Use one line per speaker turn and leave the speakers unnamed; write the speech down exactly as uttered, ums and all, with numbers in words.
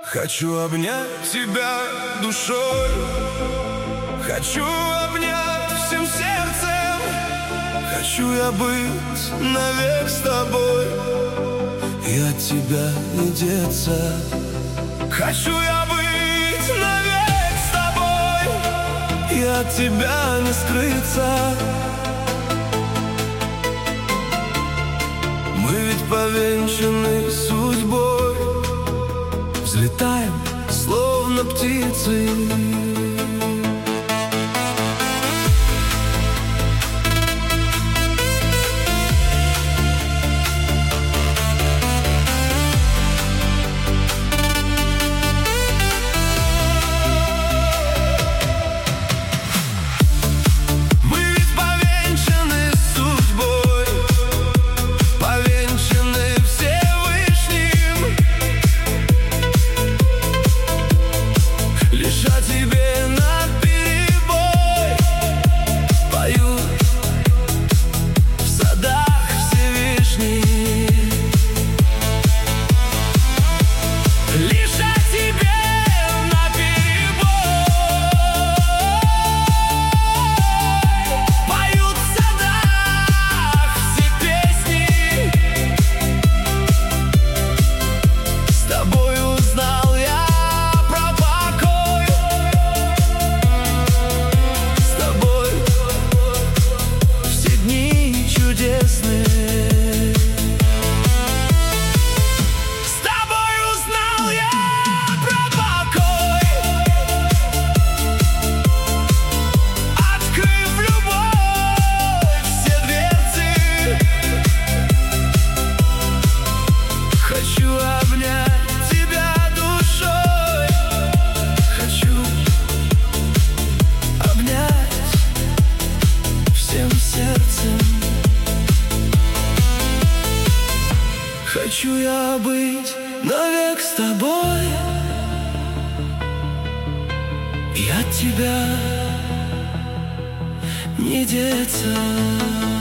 Хочу обнять тебя душой, хочу обнять всем сердцем. Хочу я быть навек с тобой и от тебя не деться. Хочу я быть навек с тобой и от тебя не скрыться. Мы ведь повенчаны судьбой, взлетаем, словно птицы. Хочу я быть навек с тобой и от тебя не деться.